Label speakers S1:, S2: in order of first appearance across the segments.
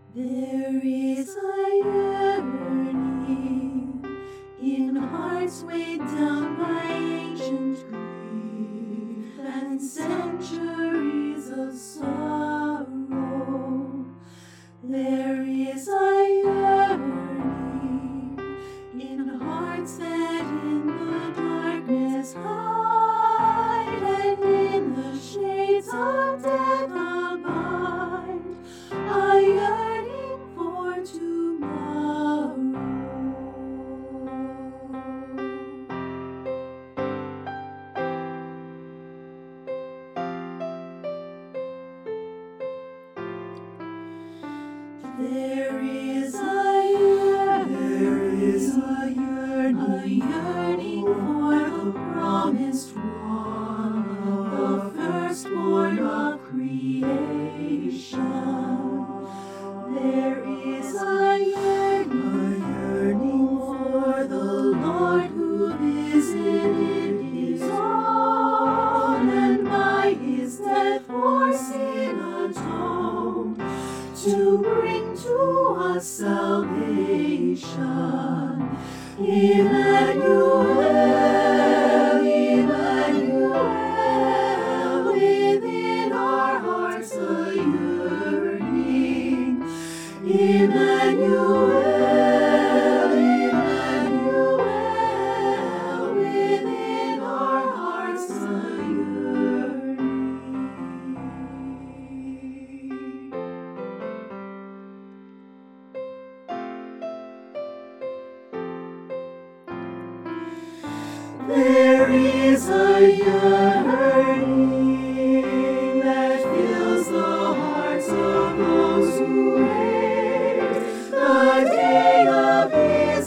S1: There is a yearning in hearts weighed down by ancient grief and centuries of sorrow. There is a yearning in hearts that in the darkness hide and in the shades of death abide. A yearning for tomorrow. There is a yearning for the promised one, the firstborn of creation. There is a yearning for the Lord who visited his own, and by his death for sin atoned, to bring to us salvation. Emmanuel, Emmanuel, within our hearts a yearning. Emmanuel, Emmanuel, within our hearts a yearning. There is a yearning that fills the hearts of those who wait the day of his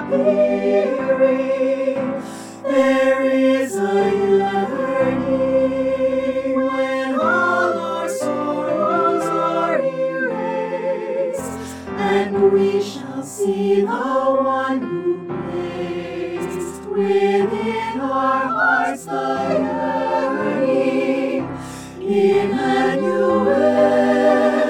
S1: appearing. There is a yearning when all our sorrows are erased, and we shall see the one who placed within our hearts the yearning. Emmanuel,